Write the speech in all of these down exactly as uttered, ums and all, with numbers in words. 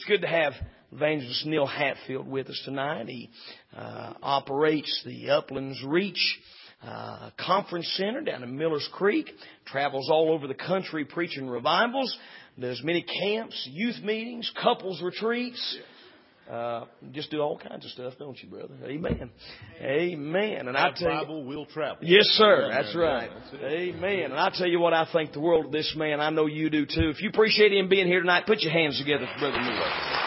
It's good to have Evangelist Neil Hatfield with us tonight. He uh, operates the Uplands Reach uh, Conference Center down in Millers Creek. Travels all over the country preaching revivals. Does many camps, youth meetings, couples retreats. Uh, just do all kinds of stuff, don't you, brother? Amen. Amen. And I tell you, Bible will travel. Yes, sir. That's yeah, right. That's Amen. And I tell you what, I think the world of this man. I know you do too. If you appreciate him being here tonight, put your hands together for Brother Neil.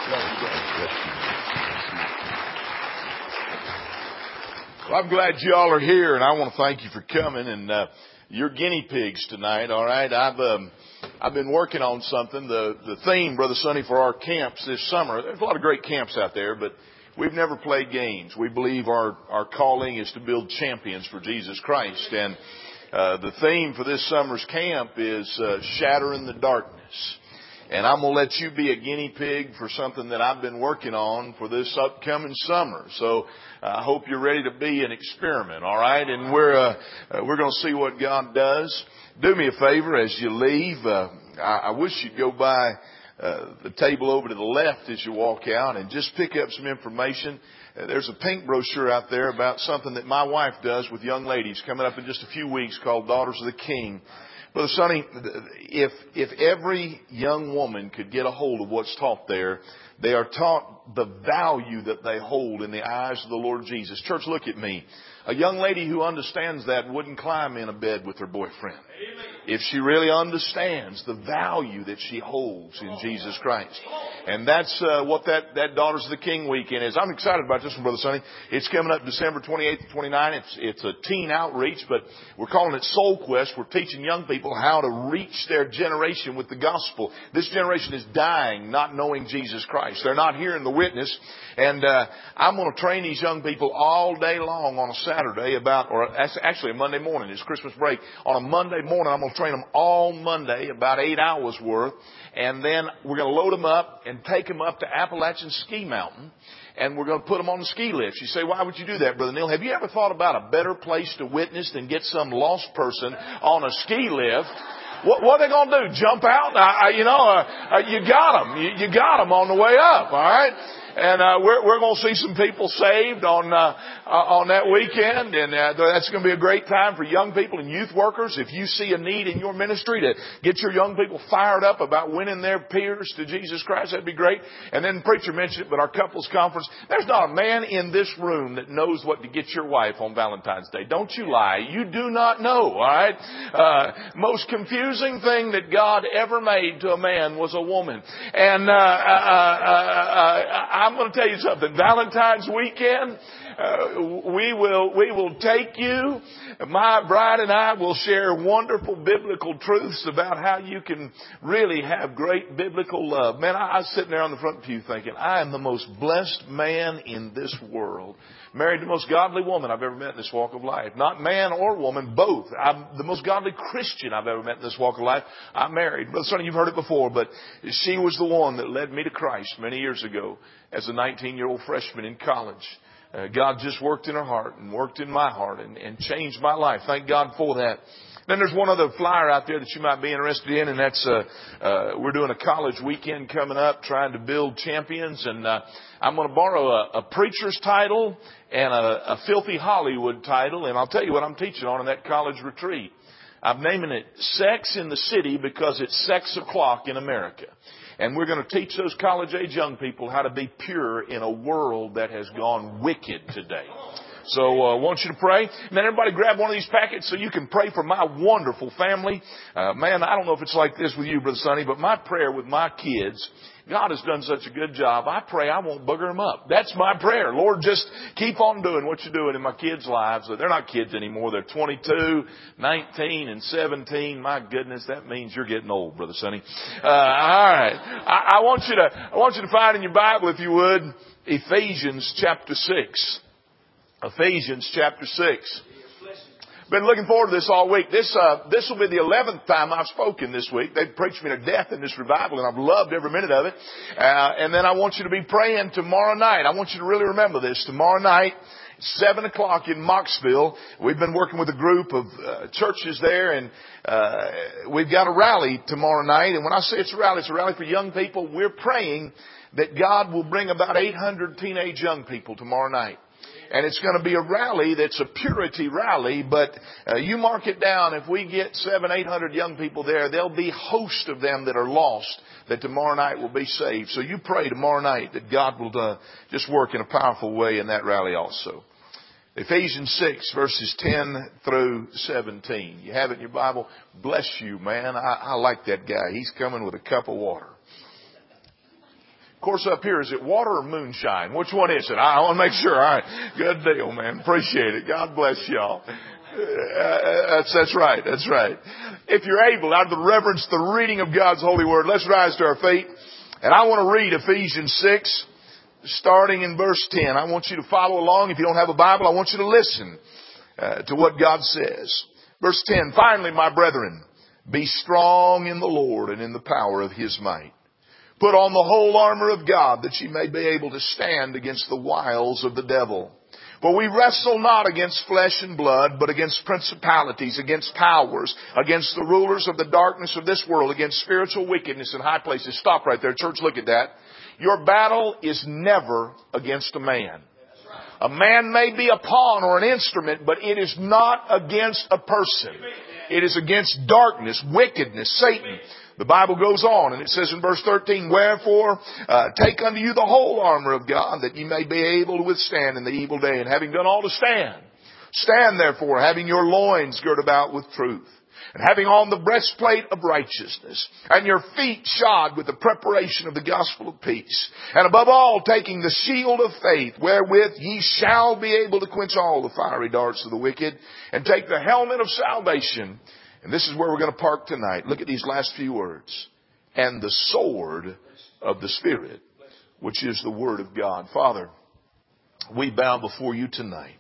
Well, I'm glad you all are here, and I want to thank you for coming. And uh, you're guinea pigs tonight. All right, I've um, I've been working on something. The the theme, Brother Sonny, for our camps this summer. There's a lot of great camps out there, but we've never played games. We believe our our calling is to build champions for Jesus Christ, and uh, the theme for this summer's camp is uh, shattering the darkness. And I'm going to let you be a guinea pig for something that I've been working on for this upcoming summer. So I hope you're ready to be an experiment, all right? And we're uh, we're going to see what God does. Do me a favor as you leave. Uh, I, I wish you'd go by uh, the table over to the left as you walk out and just pick up some information. Uh, there's a pink brochure out there about something that my wife does with young ladies coming up in just a few weeks called Daughters of the King. Brother Sonny, if if every young woman could get a hold of what's taught there, they are taught the value that they hold in the eyes of the Lord Jesus. Church, look at me. A young lady who understands that wouldn't climb in a bed with her boyfriend. If she really understands the value that she holds in Jesus Christ. And that's uh, what that, that Daughters of the King weekend is. I'm excited about this one, Brother Sonny. It's coming up December twenty-eighth and twenty-ninth. It's, it's a teen outreach, but we're calling it Soul Quest. We're teaching young people how to reach their generation with the gospel. This generation is dying not knowing Jesus Christ. They're not hearing the witness. And uh, I'm going to train these young people all day long on a Saturday about, or actually a Monday morning. It's Christmas break. On a Monday morning, I'm going to train them all Monday, about eight hours worth. And then we're going to load them up and take them up to Appalachian Ski Mountain. And we're going to put them on the ski lifts. You say, why would you do that, Brother Neil? Have you ever thought about a better place to witness than get some lost person on a ski lift? What, what are they going to do? Jump out? I, I, you know, uh, uh, you got them. You, you got them on the way up, all right? And uh, we're, we're going to see some people saved on uh, uh, on that weekend, and uh, that's going to be a great time for young people and youth workers. If you see a need in your ministry to get your young people fired up about winning their peers to Jesus Christ, that'd be great. And then the preacher mentioned it, but our couples conference, there's not a man in this room that knows what to get your wife on Valentine's Day. Don't you lie. You do not know, all right? Uh, most confusing thing that God ever made to a man was a woman. And uh, uh, uh, uh, I'm going to tell you something. Valentine's weekend, uh, we will we will take you. My bride and I will share wonderful biblical truths about how you can really have great biblical love. Man, I, I was sitting there on the front pew thinking, I am the most blessed man in this world. Married the most godly woman I've ever met in this walk of life. Not man or woman, both. I'm the most godly Christian I've ever met in this walk of life. I'm married. Brother Sonny, you've heard it before, but she was the one that led me to Christ many years ago as a nineteen-year-old freshman in college. Uh, God just worked in her heart and worked in my heart and, and changed my life. Thank God for that. Then there's one other flyer out there that you might be interested in, and that's uh, uh, we're doing a college weekend coming up, trying to build champions. And uh, I'm going to borrow a, a preacher's title and a, a filthy Hollywood title, and I'll tell you what I'm teaching on in that college retreat. I'm naming it Sex in the City because it's sex o'clock in America. And we're going to teach those college-age young people how to be pure in a world that has gone wicked today. So I uh, want you to pray. And then everybody grab one of these packets so you can pray for my wonderful family. Uh, man, I don't know if it's like this with you, Brother Sonny, but my prayer with my kids, God has done such a good job. I pray I won't bugger them up. That's my prayer. Lord, just keep on doing what you're doing in my kids' lives. They're not kids anymore. They're twenty-two, nineteen, and seventeen. My goodness, that means you're getting old, Brother Sonny. Uh, all right. I, I want you to, I want you to find in your Bible, if you would, Ephesians chapter six. Ephesians chapter six. Been looking forward to this all week. This uh, this will be the eleventh time I've spoken this week. They've preached me to death in this revival, and I've loved every minute of it. Uh, and then I want you to be praying tomorrow night. I want you to really remember this. Tomorrow night seven o'clock in Mocksville. We've been working with a group of uh, churches there, and uh, we've got a rally tomorrow night. And when I say it's a rally, it's a rally for young people. We're praying that God will bring about eight hundred teenage young people tomorrow night. And it's going to be a rally that's a purity rally, but uh, you mark it down. If we get seven, eight hundred young people there, there'll be a host of them that are lost that tomorrow night will be saved. So you pray tomorrow night that God will uh, just work in a powerful way in that rally also. Ephesians six, verses ten through seventeen. You have it in your Bible? Bless you, man. I, I like that guy. He's coming with a cup of water. Of course, up here, is it water or moonshine? Which one is it? I want to make sure. All right. Good deal, man. Appreciate it. God bless y'all. Uh, that's, that's right. That's right. If you're able, out of the reverence, the reading of God's holy word, let's rise to our feet. And I want to read Ephesians six, starting in verse ten. I want you to follow along. If you don't have a Bible, I want you to listen uh, to what God says. Verse ten, finally, my brethren, be strong in the Lord and in the power of His might. Put on the whole armor of God, that ye may be able to stand against the wiles of the devil. For we wrestle not against flesh and blood, but against principalities, against powers, against the rulers of the darkness of this world, against spiritual wickedness in high places. Stop right there, church, look at that. Your battle is never against a man. A man may be a pawn or an instrument, but it is not against a person. It is against darkness, wickedness, Satan. The Bible goes on, and it says in verse thirteen, wherefore, uh, take unto you the whole armor of God, that ye may be able to withstand in the evil day, and having done all to stand. Stand therefore, having your loins girt about with truth, and having on the breastplate of righteousness, and your feet shod with the preparation of the gospel of peace, and above all, taking the shield of faith, wherewith ye shall be able to quench all the fiery darts of the wicked, and take the helmet of salvation. And this is where we're going to park tonight. Look at these last few words. And the sword of the Spirit, which is the Word of God. Father, we bow before you tonight.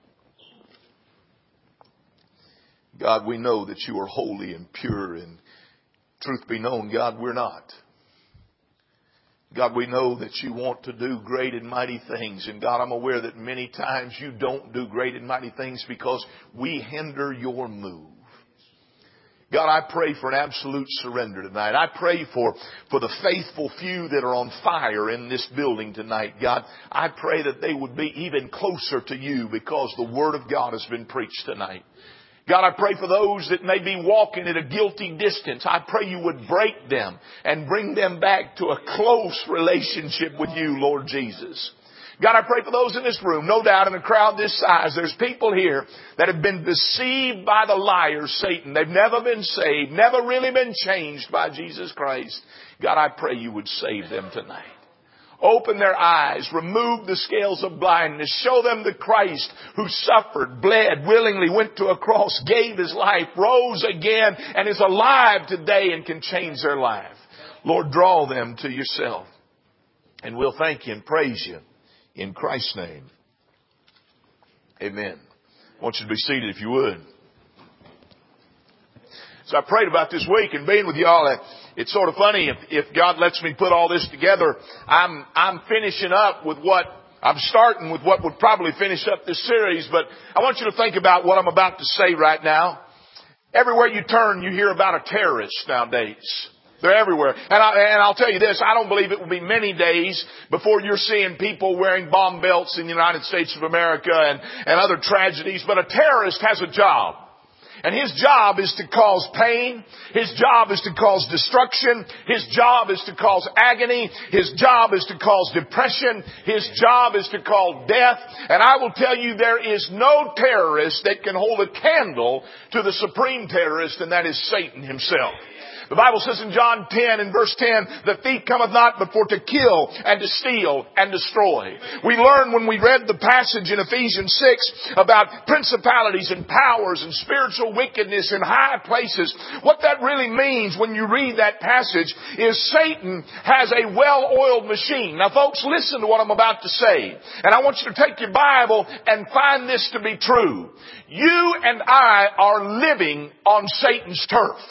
God, we know that you are holy and pure, and truth be known, God, we're not. God, we know that you want to do great and mighty things. And God, I'm aware that many times you don't do great and mighty things because we hinder your move. God, I pray for an absolute surrender tonight. I pray for, for the faithful few that are on fire in this building tonight. God, I pray that they would be even closer to you because the Word of God has been preached tonight. God, I pray for those that may be walking at a guilty distance. I pray you would break them and bring them back to a close relationship with you, Lord Jesus. God, I pray for those in this room. No doubt in a crowd this size, there's people here that have been deceived by the liar, Satan. They've never been saved, never really been changed by Jesus Christ. God, I pray you would save them tonight. Open their eyes, remove the scales of blindness, show them the Christ who suffered, bled, willingly went to a cross, gave His life, rose again, and is alive today and can change their life. Lord, draw them to yourself. And we'll thank you and praise you. In Christ's name, amen. I want you to be seated if you would. So I prayed about this week and being with y'all. It's sort of funny if, if God lets me put all this together. I'm I'm finishing up with what I'm starting with what would probably finish up this series. But I want you to think about what I'm about to say right now. Everywhere you turn, you hear about a terrorist nowadays. They're everywhere. And, I, and I'll tell you this, I don't believe it will be many days before you're seeing people wearing bomb belts in the United States of America and, and other tragedies. But a terrorist has a job. And his job is to cause pain. His job is to cause destruction. His job is to cause agony. His job is to cause depression. His job is to cause death. And I will tell you, there is no terrorist that can hold a candle to the supreme terrorist, and that is Satan himself. The Bible says in John ten and verse ten, the thief cometh not but for to kill and to steal and destroy. We learned when we read the passage in Ephesians six about principalities and powers and spiritual wickedness in high places. What that really means when you read that passage is Satan has a well-oiled machine. Now folks, listen to what I'm about to say. And I want you to take your Bible and find this to be true. You and I are living on Satan's turf.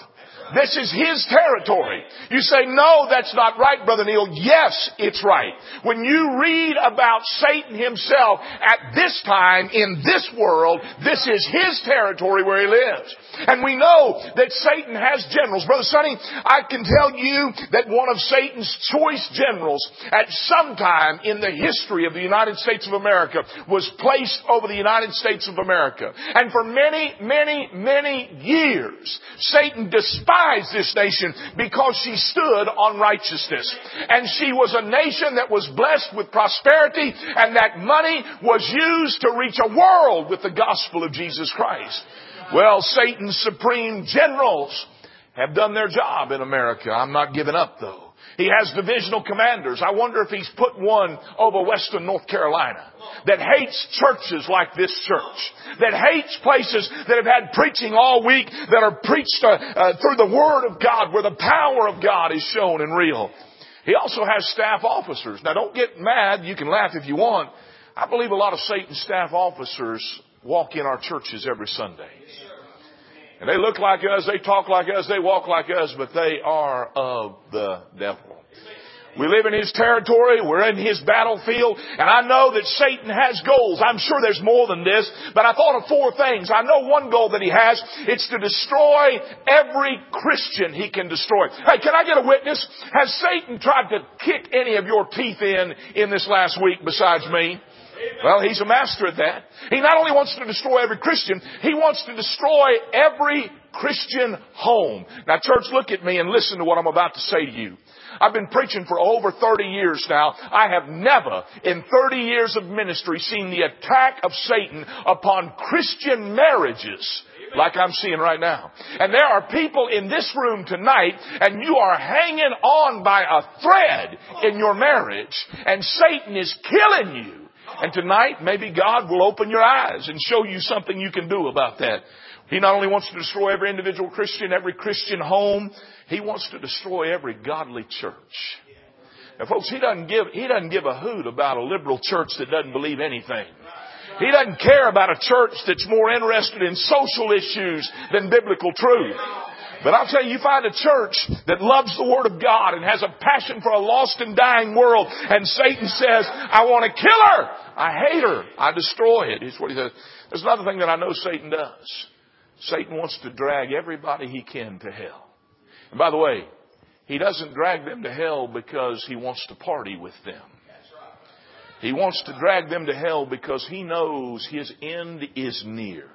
This is His territory. You say, no, that's not right, Brother Neil. Yes, it's right. When you read about Satan himself at this time in this world, this is his territory where he lives. And we know that Satan has generals. Brother Sonny, I can tell you that one of Satan's choice generals at some time in the history of the United States of America was placed over the United States of America. And for many, many, many years, Satan despised this nation because she stood on righteousness. And she was a nation that was blessed with prosperity, and that money was used to reach a world with the gospel of Jesus Christ. Well, Satan's supreme generals have done their job in America. I'm not giving up, though. He has divisional commanders. I wonder if he's put one over Western North Carolina that hates churches like this church, that hates places that have had preaching all week, that are preached uh, uh, through the Word of God, where the power of God is shown and real. He also has staff officers. Now, don't get mad. You can laugh if you want. I believe a lot of Satan's staff officers walk in our churches every Sunday. And they look like us, they talk like us, they walk like us, but they are of the devil. We live in his territory, we're in his battlefield, and I know that Satan has goals. I'm sure there's more than this, but I thought of four things. I know one goal that he has, it's to destroy every Christian he can destroy. Hey, can I get a witness? Has Satan tried to kick any of your teeth in in this last week besides me? Well, he's a master at that. He not only wants to destroy every Christian, he wants to destroy every Christian home. Now, church, look at me and listen to what I'm about to say to you. I've been preaching for over thirty years now. I have never, in thirty years of ministry, seen the attack of Satan upon Christian marriages like I'm seeing right now. And there are people in this room tonight, and you are hanging on by a thread in your marriage, and Satan is killing you. And tonight, maybe God will open your eyes and show you something you can do about that. He not only wants to destroy every individual Christian, every Christian home, he wants to destroy every godly church. Now, folks, he doesn't give, he doesn't give a hoot about a liberal church that doesn't believe anything. He doesn't care about a church that's more interested in social issues than biblical truth. But I'll tell you, you find a church that loves the Word of God and has a passion for a lost and dying world, and Satan says, I want to kill her. I hate her. I destroy it. Is what he says. There's another thing that I know Satan does. Satan wants to drag everybody he can to hell. And by the way, he doesn't drag them to hell because he wants to party with them. He wants to drag them to hell because he knows his end is near.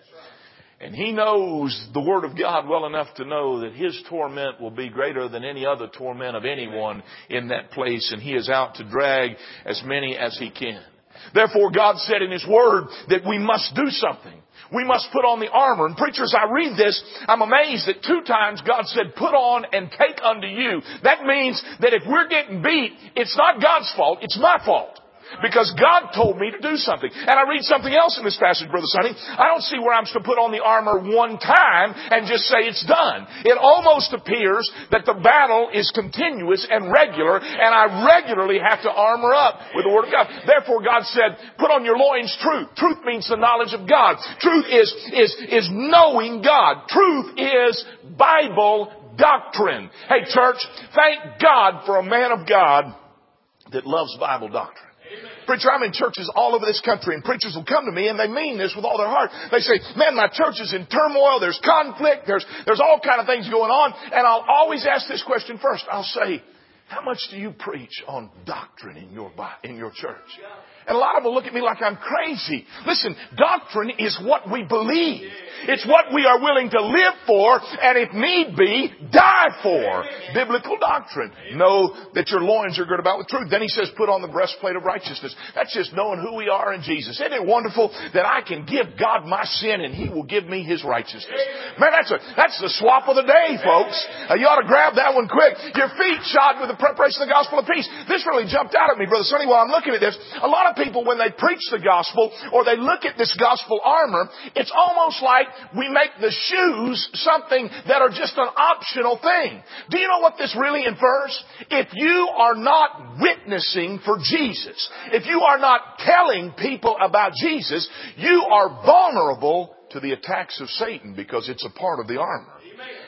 And he knows the Word of God well enough to know that his torment will be greater than any other torment of anyone in that place. And he is out to drag as many as he can. Therefore, God said in His Word that we must do something. We must put on the armor. And preachers, I read this, I'm amazed that two times God said, put on and take unto you. That means that if we're getting beat, it's not God's fault, it's my fault. Because God told me to do something. And I read something else in this passage, Brother Sonny. I don't see where I'm supposed to put on the armor one time and just say it's done. It almost appears that the battle is continuous and regular, and I regularly have to armor up with the Word of God. Therefore, God said, put on your loins truth. Truth means the knowledge of God. Truth is, is, is knowing God. Truth is Bible doctrine. Hey, church, thank God for a man of God that loves Bible doctrine. Preacher, I'm in churches all over this country, and preachers will come to me and they mean this with all their heart. They say, man, my church is in turmoil. There's conflict. There's, there's all kind of things going on. And I'll always ask this question first. I'll say, how much do you preach on doctrine in your, in your church? And a lot of them look at me like I'm crazy. Listen, doctrine is what we believe. It's what we are willing to live for, and if need be, die for. Biblical doctrine. Know that your loins are girded about with truth. Then he says, put on the breastplate of righteousness. That's just knowing who we are in Jesus. Isn't it wonderful that I can give God my sin and He will give me His righteousness? Man, that's a, that's the swap of the day, folks. Uh, you ought to grab that one quick. Your feet shod with the preparation of the gospel of peace. This really jumped out at me, Brother Sonny, while I'm looking at this. A lot of people, when they preach the gospel or they look at this gospel armor, it's almost like we make the shoes something that are just an optional thing. Do you know what this really infers? If you are not witnessing for Jesus, if you are not telling people about Jesus, you are vulnerable to the attacks of Satan because it's a part of the armor.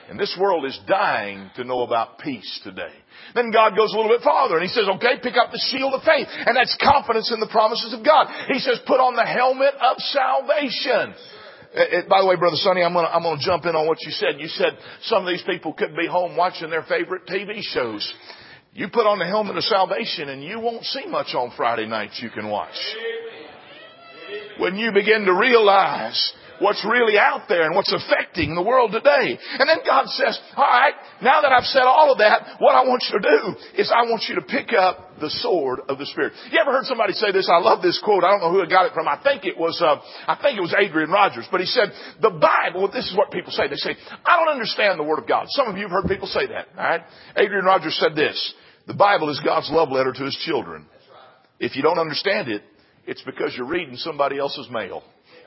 And this world is dying to know about peace today. Then God goes a little bit farther and He says, okay, pick up the shield of faith. And that's confidence in the promises of God. He says, put on the helmet of salvation. It, by the way, Brother Sonny, I'm going to I'm going to jump in on what you said. You said some of these people could be home watching their favorite T V shows. You put on the helmet of salvation and you won't see much on Friday nights you can watch. When you begin to realize what's really out there and what's affecting the world today. And then God says, all right, now that I've said all of that, what I want you to do is I want you to pick up the sword of the Spirit. You ever heard somebody say this? I love this quote. I don't know who it got it from. I think it was, uh, I think it was Adrian Rogers. But he said, the Bible, this is what people say. They say, I don't understand the Word of God. Some of you have heard people say that. All right. Adrian Rogers said this, the Bible is God's love letter to His children. If you don't understand it, it's because you're reading somebody else's mail.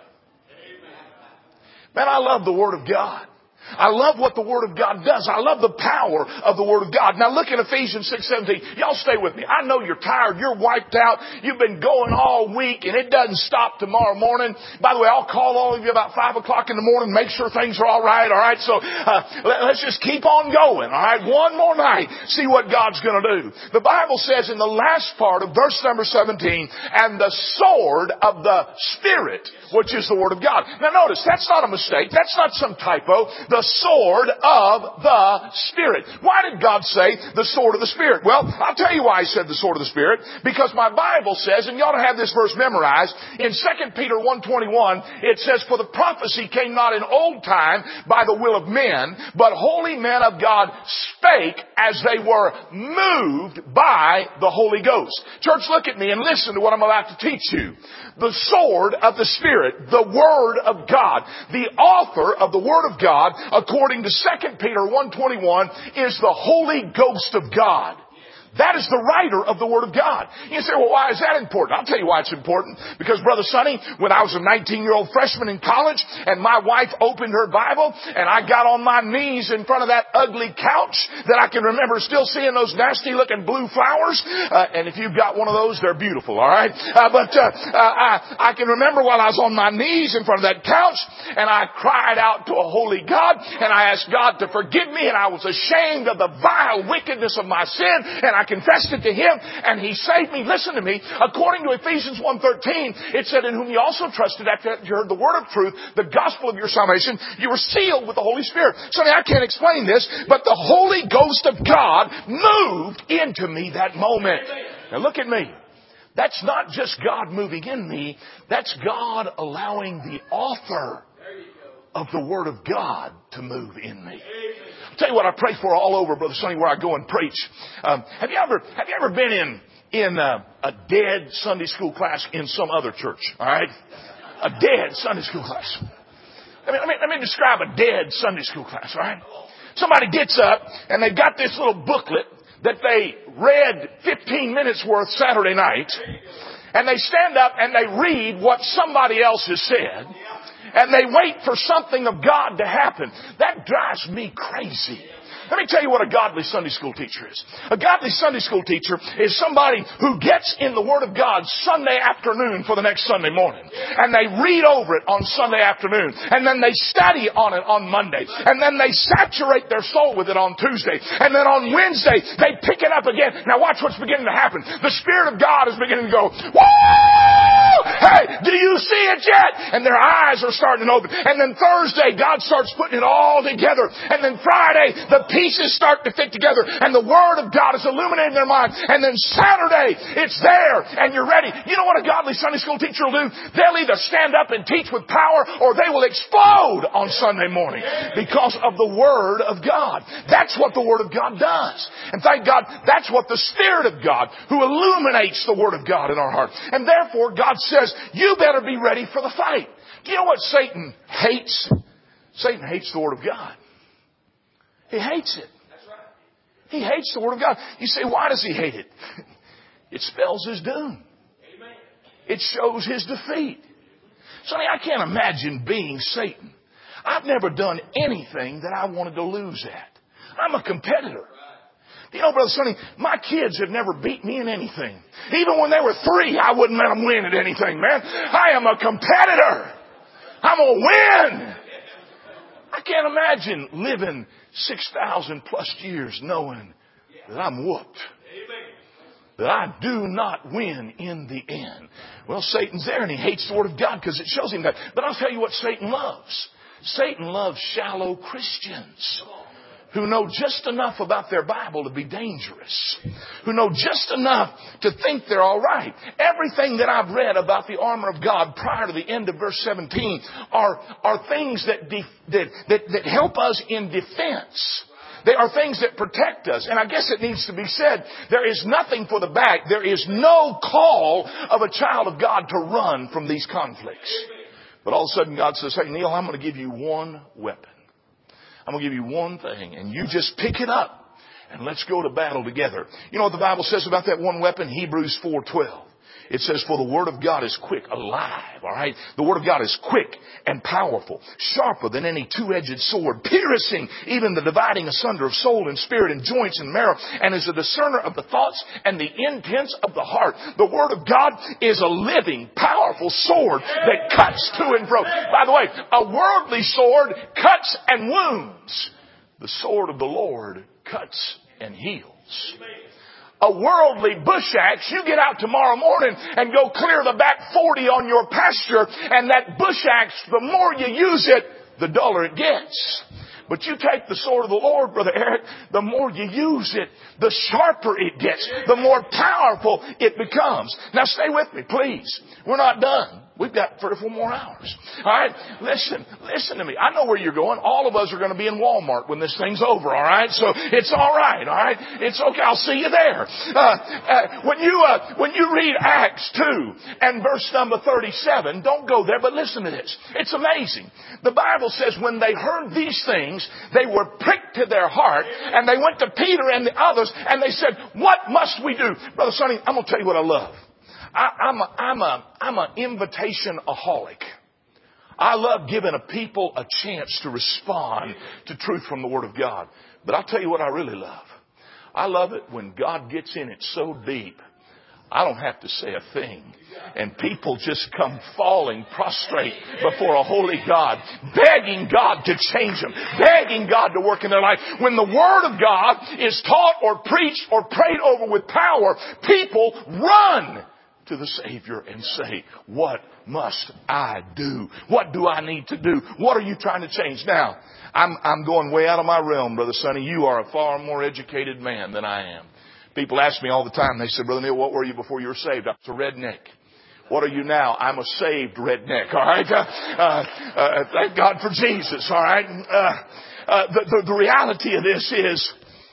Man, I love the Word of God. I love what the Word of God does. I love the power of the Word of God. Now look at Ephesians six seventeen. Y'all stay with me. I know you're tired. You're wiped out. You've been going all week and it doesn't stop tomorrow morning. By the way, I'll call all of you about five o'clock in the morning, make sure things are all right. All right. So, uh, let, let's just keep on going. All right. One more night. See what God's going to do. The Bible says in the last part of verse number seventeen, and the sword of the Spirit, which is the Word of God. Now notice, that's not a mistake. That's not some typo. The sword of the Spirit. Why did God say the sword of the Spirit? Well, I'll tell you why He said the sword of the Spirit. Because my Bible says, and you ought to have this verse memorized, in Second Peter one twenty-one, it says, for the prophecy came not in old time by the will of men, but holy men of God spake as they were moved by the Holy Ghost. Church, look at me and listen to what I'm about to teach you. The sword of the Spirit, the Word of God, the author of the Word of God, according to Second Peter one twenty-one, is the Holy Ghost of God. That is the writer of the Word of God. You say, well, why is that important? I'll tell you why it's important. Because, Brother Sonny, when I was a nineteen-year-old freshman in college and my wife opened her Bible and I got on my knees in front of that ugly couch that I can remember still seeing those nasty-looking blue flowers. Uh, and if you've got one of those, they're beautiful, all right? Uh, but uh, uh, I, I can remember while I was on my knees in front of that couch and I cried out to a holy God and I asked God to forgive me and I was ashamed of the vile wickedness of my sin and I confessed it to Him and He saved me. Listen to me. According to Ephesians one thirteen, it said, in whom you also trusted after you heard the word of truth, the gospel of your salvation, you were sealed with the Holy Spirit. So now I can't explain this, but the Holy Ghost of God moved into me that moment. Now look at me. That's not just God moving in me. That's God allowing the author of the Word of God to move in me. Tell you what I pray for all over, Brother Sonny, where I go and preach. Um, have you ever have you ever been in in uh, a dead Sunday school class in some other church? All right, a dead Sunday school class. Let me, let me, let me describe a dead Sunday school class. All right, somebody gets up and they've got this little booklet that they read fifteen minutes worth Saturday night, and they stand up and they read what somebody else has said. And they wait for something of God to happen. That drives me crazy. Let me tell you what a godly Sunday school teacher is. A godly Sunday school teacher is somebody who gets in the Word of God Sunday afternoon for the next Sunday morning. And they read over it on Sunday afternoon. And then they study on it on Monday. And then they saturate their soul with it on Tuesday. And then on Wednesday, they pick it up again. Now watch what's beginning to happen. The Spirit of God is beginning to go, woo! Hey, do you see it yet? And their eyes are starting to open. And then Thursday, God starts putting it all together. And then Friday, the pieces start to fit together and the Word of God is illuminating their mind. And then Saturday, it's there and you're ready. You know what a godly Sunday school teacher will do? They'll either stand up and teach with power or they will explode on Sunday morning because of the Word of God. That's what the Word of God does. And thank God, that's what the Spirit of God who illuminates the Word of God in our heart. And therefore, God says, you better be ready for the fight. Do you know what Satan hates? Satan hates the Word of God. He hates it. That's right. He hates the Word of God. You say, why does he hate it? It spells his doom. Amen. It shows his defeat. Sonny, I can't imagine being Satan. I've never done anything that I wanted to lose at. I'm a competitor. You know, Brother Sonny, my kids have never beat me in anything. Even when they were three, I wouldn't let them win at anything, man. I am a competitor. I'm going to win. I can't imagine living six thousand plus years knowing that I'm whooped. That I do not win in the end. Well, Satan's there and he hates the Word of God because it shows him that. But I'll tell you what Satan loves. Satan loves shallow Christians who know just enough about their Bible to be dangerous, who know just enough to think they're all right. Everything that I've read about the armor of God prior to the end of verse seventeen are, are things that, de- that, that, that help us in defense. They are things that protect us. And I guess it needs to be said, there is nothing for the back. There is no call of a child of God to run from these conflicts. But all of a sudden God says, hey, Neil, I'm going to give you one weapon. I'm going to give you one thing, and you just pick it up, and let's go to battle together. You know what the Bible says about that one weapon? Hebrews four twelve. It says, for the Word of God is quick, alive, all right? The Word of God is quick and powerful, sharper than any two-edged sword, piercing even the dividing asunder of soul and spirit and joints and marrow, and is a discerner of the thoughts and the intents of the heart. The Word of God is a living, powerful sword that cuts to and fro. By the way, a worldly sword cuts and wounds. The sword of the Lord cuts and heals. A worldly bush axe, you get out tomorrow morning and go clear the back forty on your pasture, and that bush axe, the more you use it, the duller it gets. But you take the sword of the Lord, Brother Eric, the more you use it, the sharper it gets, the more powerful it becomes. Now stay with me, please. We're not done. We've got three or four more hours. All right? Listen, listen to me. I know where you're going. All of us are going to be in Walmart when this thing's over, all right? So it's all right, all right? It's okay. I'll see you there. Uh, uh, when you, uh, when you read Acts two and verse number thirty-seven, don't go there, but listen to this. It's amazing. The Bible says when they heard these things, they were pricked to their heart, and they went to Peter and the others, and they said, what must we do? Brother Sonny, I'm going to tell you what I love. I, I'm a, I'm a, I'm an invitation-aholic. I love giving a people a chance to respond to truth from the Word of God. But I'll tell you what I really love. I love it when God gets in it so deep, I don't have to say a thing. And people just come falling prostrate before a holy God, begging God to change them, begging God to work in their life. When the Word of God is taught or preached or prayed over with power, people run to the Savior and say, what must I do? What do I need to do? What are you trying to change? Now, I'm, I'm going way out of my realm, Brother Sonny. You are a far more educated man than I am. People ask me all the time, they say, Brother Neil, what were you before you were saved? I was a redneck. What are you now? I'm a saved redneck, all right? Uh, uh, uh, thank God for Jesus, all right? Uh, uh, the, the, the reality of this is,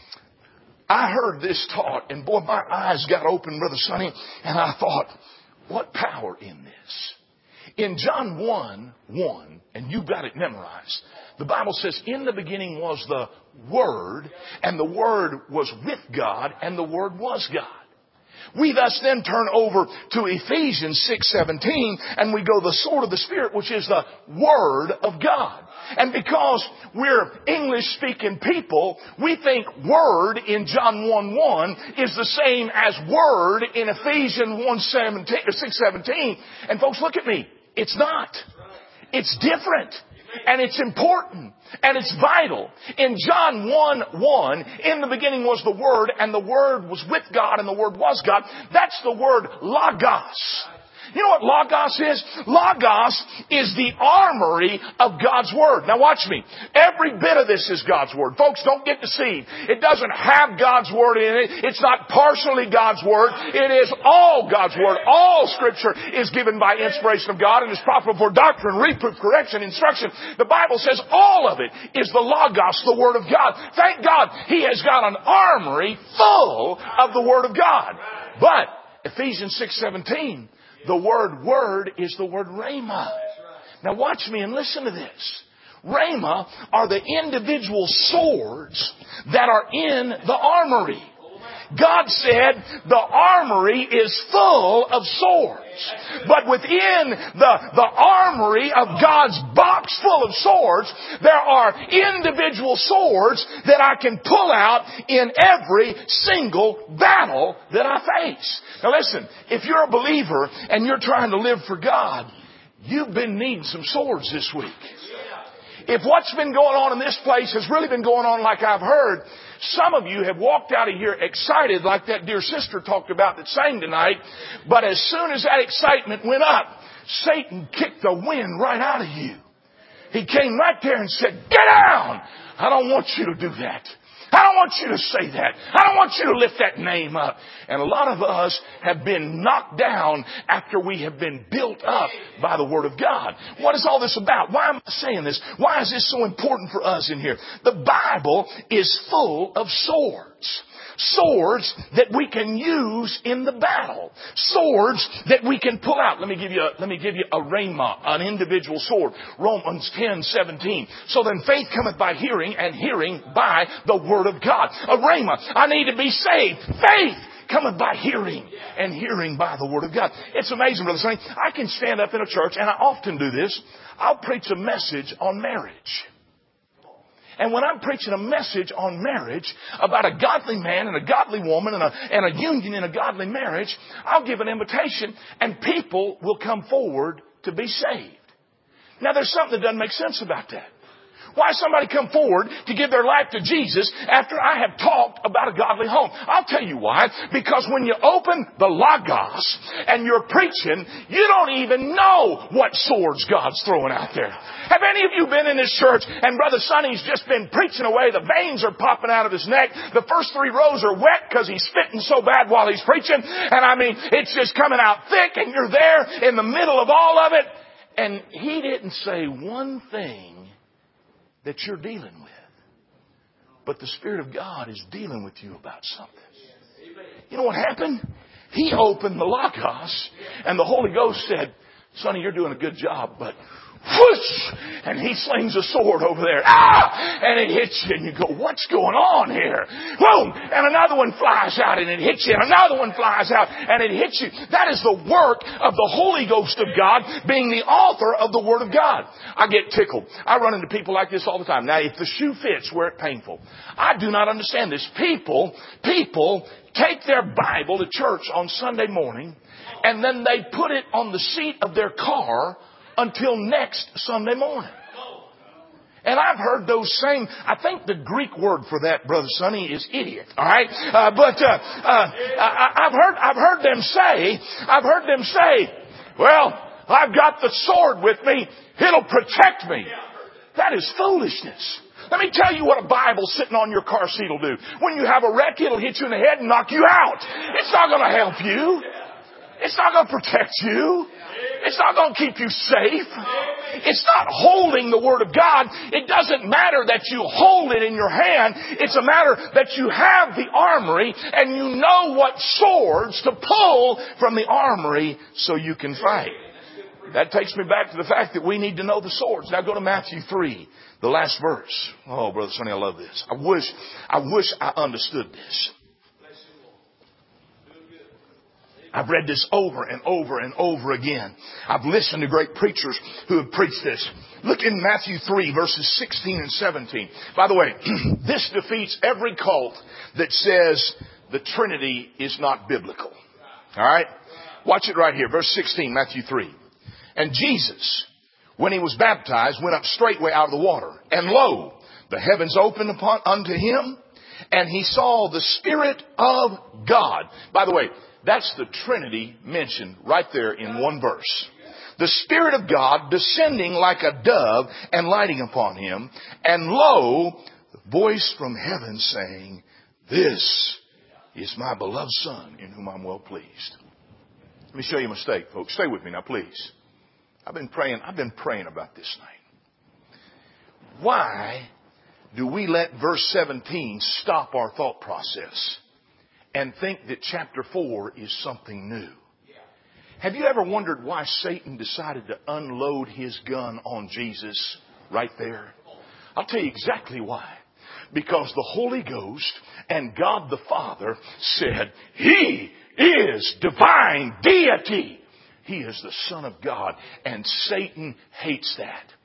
I heard this taught, and boy, my eyes got open, Brother Sonny, and I thought, what power in this? In John one one, and you've got it memorized, the Bible says, in the beginning was the Word, and the Word was with God, and the Word was God. We thus then turn over to Ephesians six seventeen, and we go the sword of the Spirit, which is the Word of God. And because we're English-speaking people, we think Word in John one one is the same as Word in Ephesians six seventeen. And folks, look at me. It's not. It's different. And it's important. And it's vital. In John one one, in the beginning was the Word, and the Word was with God, and the Word was God. That's the word Logos. You know what Logos is? Logos is the armory of God's Word. Now watch me. Every bit of this is God's Word. Folks, don't get deceived. It doesn't have God's Word in it. It's not partially God's Word. It is all God's Word. All Scripture is given by inspiration of God and is profitable for doctrine, reproof, correction, instruction. The Bible says all of it is the Logos, the Word of God. Thank God He has got an armory full of the Word of God. But Ephesians six seventeen, the word word is the word rhema. Now watch me and listen to this. Rhema are the individual swords that are in the armory. God said the armory is full of swords. But within the, the armory of God's box full of swords, there are individual swords that I can pull out in every single battle that I face. Now listen, if you're a believer and you're trying to live for God, you've been needing some swords this week. if what's been going on in this place has really been going on like I've heard, some of you have walked out of here excited like that dear sister talked about that sang tonight. But as soon as that excitement went up, Satan kicked the wind right out of you. He came right there and said, get down! I don't want you to do that. I don't want you to say that. I don't want you to lift that name up. And a lot of us have been knocked down after we have been built up by the Word of God. What is all this about? Why am I saying this? Why is this so important for us in here? The Bible is full of swords. Swords that we can use in the battle. Swords that we can pull out. Let me give you a, let me give you a rhema, an individual sword. Romans ten seventeen. So then faith cometh by hearing, and hearing by the Word of God. A rhema. I need to be saved. Faith cometh by hearing, and hearing by the Word of God. It's amazing, Brother Sonny. I can stand up in a church, and I often do this. I'll preach a message on marriage. And when I'm preaching a message on marriage about a godly man and a godly woman and a, and a union in a godly marriage, I'll give an invitation and people will come forward to be saved. Now there's something that doesn't make sense about that. Why somebody come forward to give their life to Jesus after I have talked about a godly home? I'll tell you why. Because when you open the Logos and you're preaching, you don't even know what swords God's throwing out there. Have any of you been in this church and Brother Sonny's just been preaching away? The veins are popping out of his neck. The first three rows are wet because he's spitting so bad while he's preaching. And I mean, it's just coming out thick and you're there in the middle of all of it. And he didn't say one thing that you're dealing with. But the Spirit of God is dealing with you about something. You know what happened? He opened the Logos and the Holy Ghost said, Sonny, you're doing a good job, but whoosh! And he slings a sword over there. Ah! And it hits you and you go, what's going on here? Boom! And another one flies out and it hits you. And another one flies out and it hits you. That is the work of the Holy Ghost of God being the author of the Word of God. I get tickled. I run into people like this all the time. Now, if the shoe fits, wear it painful. I do not understand this. People, people take their Bible to church on Sunday morning and then they put it on the seat of their car until next Sunday morning. And I've heard those same, I think the Greek word for that, Brother Sonny, is idiot. All right? Uh, but uh, uh, I, I've heard I've heard them say, I've heard them say, well, I've got the sword with me. It'll protect me. That is foolishness. Let me tell you what a Bible sitting on your car seat will do. When you have a wreck, it'll hit you in the head and knock you out. It's not going to help you. It's not going to protect you. It's not going to keep you safe. It's not holding the Word of God. It doesn't matter that you hold it in your hand. It's a matter that you have the armory and you know what swords to pull from the armory so you can fight. That takes me back to the fact that we need to know the swords. Now go to Matthew three, the last verse. Oh, Brother Sonny, I love this. I wish, I wish I understood this. I've read this over and over and over again. I've listened to great preachers who have preached this. Look in Matthew three, verses sixteen and seventeen. By the way, this defeats every cult that says the Trinity is not biblical. All right? Watch it right here. Verse sixteen, Matthew three. And Jesus, when he was baptized, went up straightway out of the water. And lo, the heavens opened upon unto him, and he saw the Spirit of God. By the way, that's the Trinity mentioned right there in one verse. The Spirit of God descending like a dove and lighting upon him. And lo, the voice from heaven saying, this is my beloved Son in whom I'm well pleased. Let me show you a mistake, folks. Stay with me now, please. I've been praying, I've been praying about this night. Why do we let verse seventeen stop our thought process and think that chapter four is something new? Have you ever wondered why Satan decided to unload his gun on Jesus right there? I'll tell you exactly why. Because the Holy Ghost and God the Father said, He is divine deity. He is the Son of God. And Satan hates that.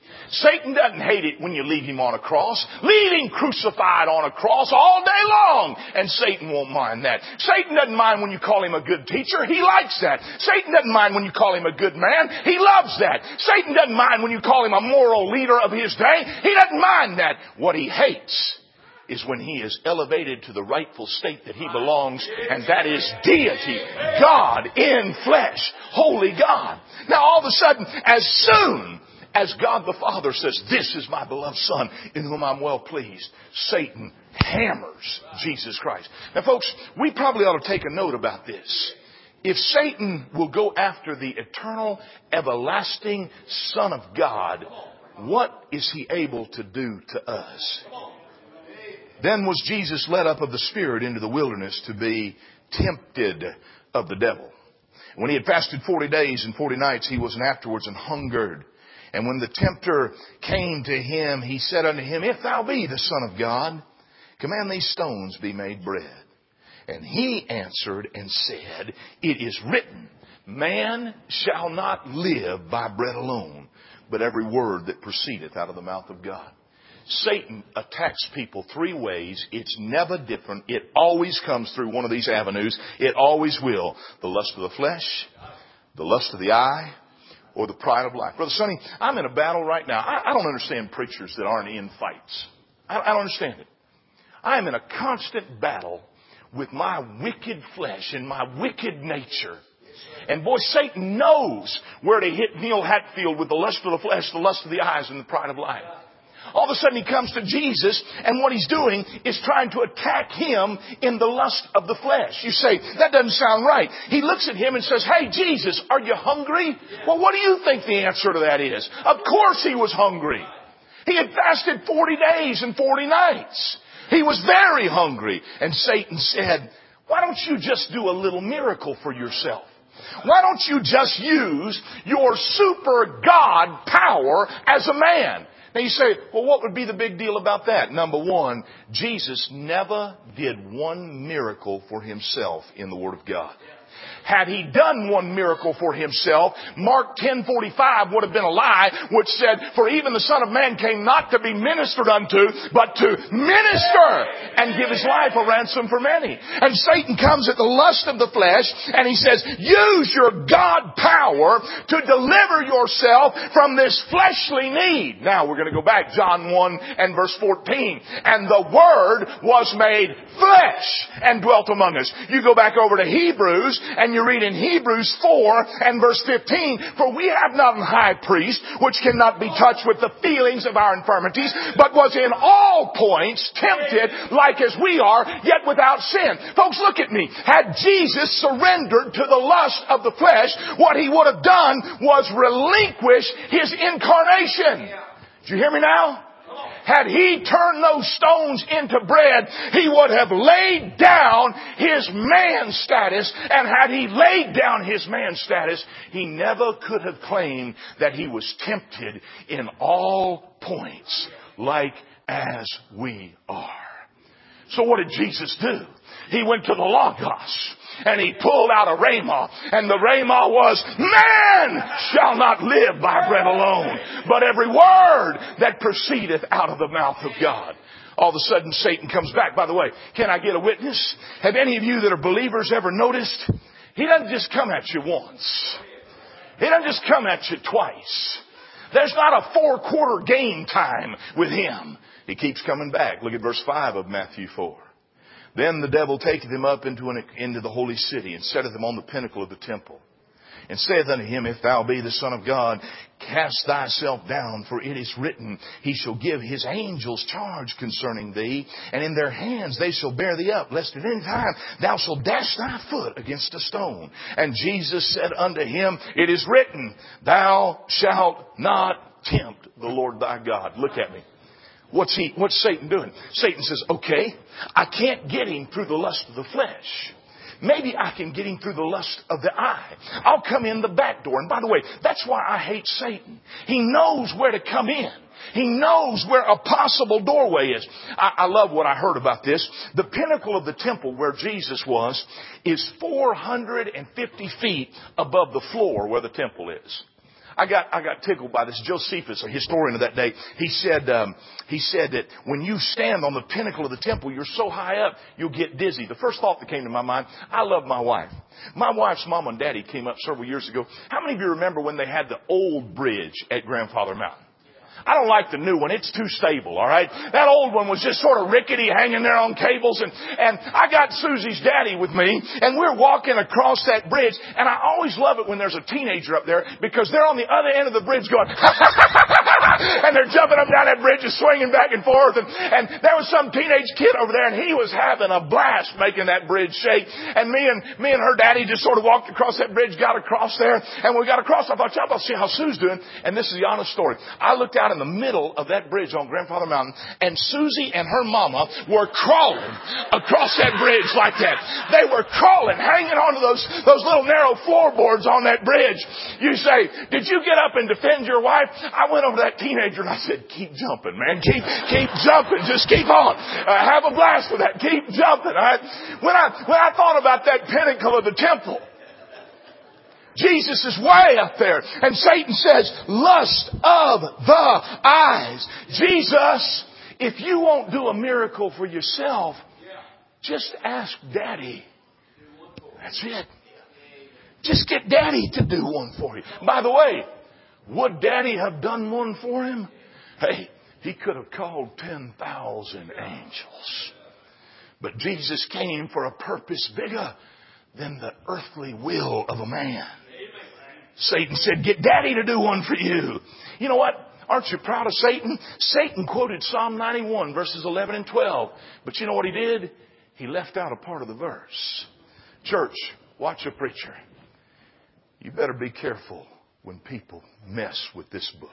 Satan doesn't hate it when you leave him on a cross. Leave him crucified on a cross all day long, and Satan won't mind that. Satan doesn't mind when you call him a good teacher. He likes that. Satan doesn't mind when you call him a good man. He loves that. Satan doesn't mind when you call him a moral leader of his day. He doesn't mind that. What he hates is when he is elevated to the rightful state that he belongs, and that is deity, God in flesh, holy God. Now all of a sudden, as soon as God the Father says, "This is my beloved Son in whom I'm well pleased," Satan hammers Jesus Christ. Now folks, we probably ought to take a note about this. If Satan will go after the eternal, everlasting Son of God, what is he able to do to us? Then was Jesus led up of the Spirit into the wilderness to be tempted of the devil. When he had fasted forty days and forty nights, he was afterwards and hungered. And when the tempter came to him, he said unto him, "If thou be the Son of God, command these stones be made bread." And he answered and said, "It is written, man shall not live by bread alone, but every word that proceedeth out of the mouth of God." Satan attacks people three ways. It's never different. It always comes through one of these avenues. It always will. The lust of the flesh, the lust of the eye, or the pride of life. Brother Sonny, I'm in a battle right now. I, I don't understand preachers that aren't in fights. I, I don't understand it. I am in a constant battle with my wicked flesh and my wicked nature. And boy, Satan knows where to hit Neil Hatfield with the lust of the flesh, the lust of the eyes, and the pride of life. All of a sudden he comes to Jesus, and what he's doing is trying to attack him in the lust of the flesh. You say, that doesn't sound right. He looks at him and says, "Hey Jesus, are you hungry?" Well, what do you think the answer to that is? Of course he was hungry. He had fasted forty days and forty nights. He was very hungry. And Satan said, "Why don't you just do a little miracle for yourself? Why don't you just use your super God power as a man?" Now you say, well, what would be the big deal about that? Number one, Jesus never did one miracle for himself in the Word of God. Had he done one miracle for himself, Mark ten forty-five would have been a lie, which said, "For even the Son of Man came not to be ministered unto, but to minister and give his life a ransom for many." And Satan comes at the lust of the flesh, and he says, "Use your God power to deliver yourself from this fleshly need." Now we're going to go back, John one and verse fourteen. "And the Word was made flesh and dwelt among us." You go back over to Hebrews, and you read in Hebrews four and verse fifteen, "For we have not an high priest which cannot be touched with the feelings of our infirmities, but was in all points tempted like as we are, yet without sin." Folks, look at me. Had Jesus surrendered to the lust of the flesh, what he would have done was relinquish his incarnation. Did you hear me now? Had he turned those stones into bread, he would have laid down his man status. And had he laid down his man status, he never could have claimed that he was tempted in all points like as we are. So what did Jesus do? He went to the Logos, and he pulled out a rhema, and the rhema was, "Man shall not live by bread alone, but every word that proceedeth out of the mouth of God." All of a sudden Satan comes back. By the way, can I get a witness? Have any of you that are believers ever noticed? He doesn't just come at you once. He doesn't just come at you twice. There's not a four-quarter game time with him. He keeps coming back. Look at verse five of Matthew four. "Then the devil taketh him up into, an, into the holy city, and setteth him on the pinnacle of the temple, and saith unto him, If thou be the Son of God, cast thyself down, for it is written, He shall give His angels charge concerning thee, and in their hands they shall bear thee up, lest at any time thou shalt dash thy foot against a stone. And Jesus said unto him, It is written, Thou shalt not tempt the Lord thy God." Look at me. What's he, what's Satan doing? Satan says, okay, I can't get him through the lust of the flesh. Maybe I can get him through the lust of the eye. I'll come in the back door. And by the way, that's why I hate Satan. He knows where to come in. He knows where a possible doorway is. I, I love what I heard about this. The pinnacle of the temple where Jesus was is four hundred fifty feet above the floor where the temple is. I got, I got tickled by this. Josephus, a historian of that day, he said, um, he said that when you stand on the pinnacle of the temple, you're so high up, you'll get dizzy. The first thought that came to my mind, I love my wife. My wife's mom and daddy came up several years ago. How many of you remember when they had the old bridge at Grandfather Mountain? I don't like the new one. It's too stable, all right? That old one was just sort of rickety, hanging there on cables. And, and I got Susie's daddy with me, and we're walking across that bridge. And I always love it when there's a teenager up there, because they're on the other end of the bridge going, and they're jumping up and down that bridge and swinging back and forth. And, and there was some teenage kid over there, and he was having a blast making that bridge shake. And me and me and her daddy just sort of walked across that bridge, got across there, and when we got across, I thought, y'all about to see how Sue's doing. And this is the honest story. I looked out in the middle of that bridge on Grandfather Mountain, and Susie and her mama were crawling across that bridge like that. They were crawling, hanging onto those, those little narrow floorboards on that bridge. You say, did you get up and defend your wife? I went over to that teenager and I said, keep jumping, man. Keep, keep jumping. Just keep on. Uh, have a blast with that. Keep jumping. All right? When I, when I thought about that pinnacle of the temple, Jesus is way up there. And Satan says, lust of the eyes. Jesus, if you won't do a miracle for yourself, just ask Daddy. That's it. Just get Daddy to do one for you. By the way, would Daddy have done one for him? Hey, he could have called ten thousand angels. But Jesus came for a purpose bigger than the earthly will of a man. Satan said, get Daddy to do one for you. You know what? Aren't you proud of Satan? Satan quoted Psalm ninety-one, verses eleven and twelve. But you know what he did? He left out a part of the verse. Church, watch a preacher. You better be careful when people mess with this book.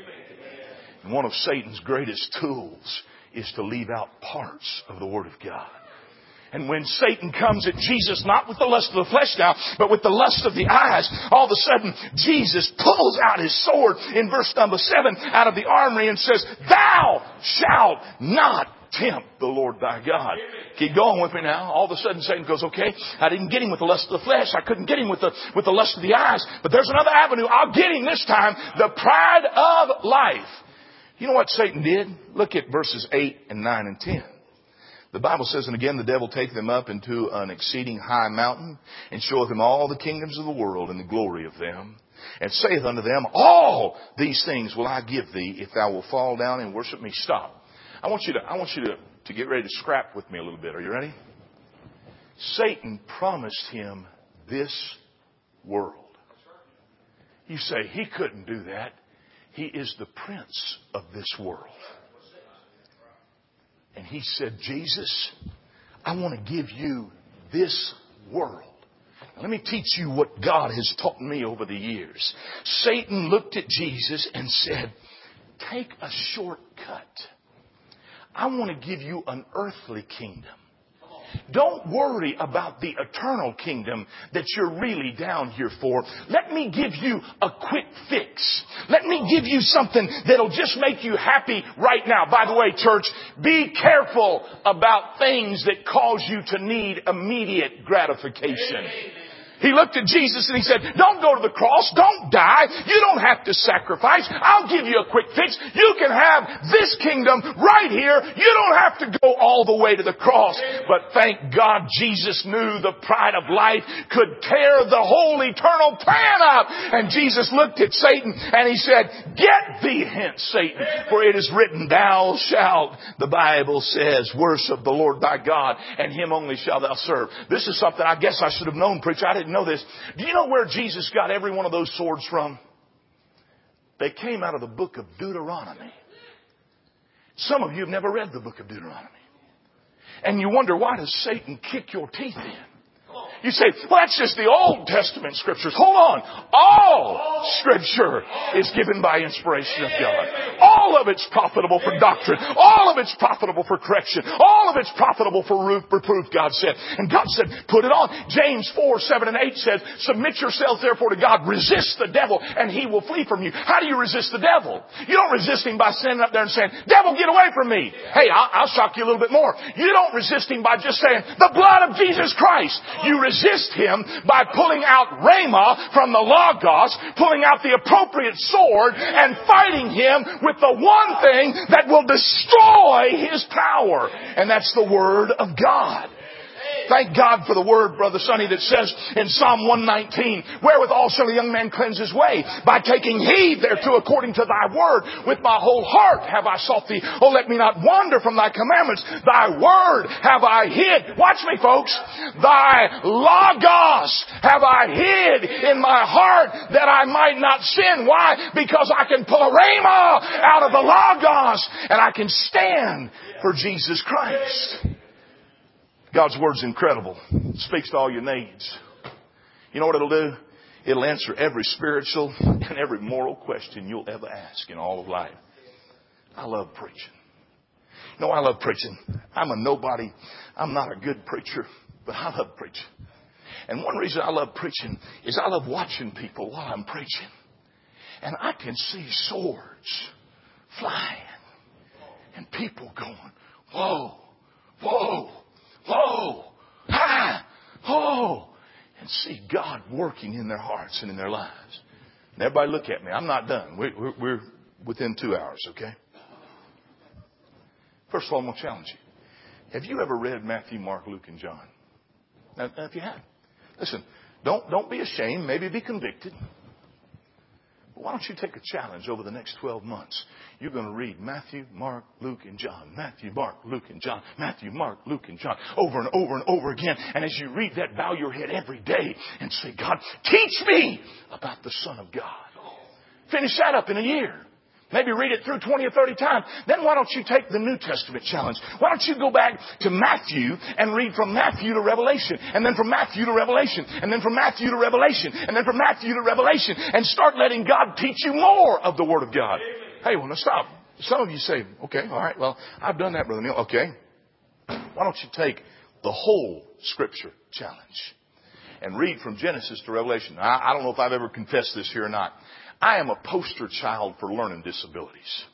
And one of Satan's greatest tools is to leave out parts of the Word of God. And when Satan comes at Jesus, not with the lust of the flesh now, but with the lust of the eyes, all of a sudden Jesus pulls out his sword in verse number seven out of the armory and says, thou shalt not tempt the Lord thy God. Keep going with me now. All of a sudden Satan goes, okay, I didn't get him with the lust of the flesh. I couldn't get him with the, with the lust of the eyes. But there's another avenue. I'll get him this time. The pride of life. You know what Satan did? Look at verses eight and nine and ten. The Bible says, and again the devil taketh them up into an exceeding high mountain, and showeth them all the kingdoms of the world and the glory of them, and saith unto them, all these things will I give thee, if thou wilt fall down and worship me. Stop. I want you to, I want you to, to get ready to scrap with me a little bit. Are you ready? Satan promised him this world. You say, he couldn't do that. He is the prince of this world. And he said, Jesus, I want to give you this world. Now, let me teach you what God has taught me over the years. Satan looked at Jesus and said, take a shortcut. I want to give you an earthly kingdom. Don't worry about the eternal kingdom that you're really down here for. Let me give you a quick fix. Let me give you something that'll just make you happy right now. By the way, church, be careful about things that cause you to need immediate gratification. He looked at Jesus and he said, don't go to the cross. Don't die. You don't have to sacrifice. I'll give you a quick fix. You can have this kingdom right here. You don't have to go all the way to the cross. But thank God Jesus knew the pride of life could tear the whole eternal plan up. And Jesus looked at Satan and he said, get thee hence, Satan, for it is written, thou shalt, the Bible says, worship the Lord thy God, and him only shalt thou serve. This is something I guess I should have known, preacher. I didn't know this. Do you know where Jesus got every one of those swords from? They came out of the book of Deuteronomy. Some of you have never read the book of Deuteronomy. And you wonder, why does Satan kick your teeth in? You say, well, that's just the Old Testament scriptures. Hold on. All scripture is given by inspiration of God. All of it's profitable for doctrine. All of it's profitable for correction. All of it's profitable for reproof, God said. And God said, put it on. James four, seven, and eight says, submit yourselves therefore to God. Resist the devil and he will flee from you. How do you resist the devil? You don't resist him by standing up there and saying, devil, get away from me. Hey, I'll, I'll shock you a little bit more. You don't resist him by just saying, the blood of Jesus Christ. You resist resist him by pulling out Rhema from the Logos, pulling out the appropriate sword, and fighting him with the one thing that will destroy his power. And that's the Word of God. Thank God for the word, Brother Sonny, that says in Psalm one nineteen, wherewithal shall a young man cleanse his way? By taking heed thereto according to thy word. With my whole heart have I sought thee. Oh, let me not wander from thy commandments. Thy word have I hid. Watch me, folks. Thy Logos have I hid in my heart that I might not sin. Why? Because I can pull a Rhema out of the Logos and I can stand for Jesus Christ. God's Word's incredible. It speaks to all your needs. You know what it'll do? It'll answer every spiritual and every moral question you'll ever ask in all of life. I love preaching. You know, I love preaching. I'm a nobody. I'm not a good preacher, but I love preaching. And one reason I love preaching is I love watching people while I'm preaching. And I can see swords flying and people going, whoa, whoa. Whoa! Ha! Oh! And see God working in their hearts and in their lives. And everybody look at me. I'm not done. We're, we're, we're within two hours, okay? First of all, I'm going to challenge you. Have you ever read Matthew, Mark, Luke, and John? Now, now if you have, listen, don't, don't be ashamed. Maybe be convicted. But why don't you take a challenge over the next twelve months? You're going to read Matthew, Mark, Luke, and John. Matthew, Mark, Luke, and John. Matthew, Mark, Luke, and John. Over and over and over again. And as you read that, bow your head every day and say, God, teach me about the Son of God. Finish that up in a year. Maybe read it through twenty or thirty times. Then why don't you take the New Testament challenge? Why don't you go back to Matthew and read from Matthew to Revelation, and then from Matthew to Revelation, and then from Matthew to Revelation, and then from Matthew to Revelation, and start letting God teach you more of the Word of God. Hey, well, now stop. Some of you say, okay, all right, well, I've done that, Brother Neil. Okay. Why don't you take the whole Scripture challenge and read from Genesis to Revelation? I, I don't know if I've ever confessed this here or not. I am a poster child for learning disabilities.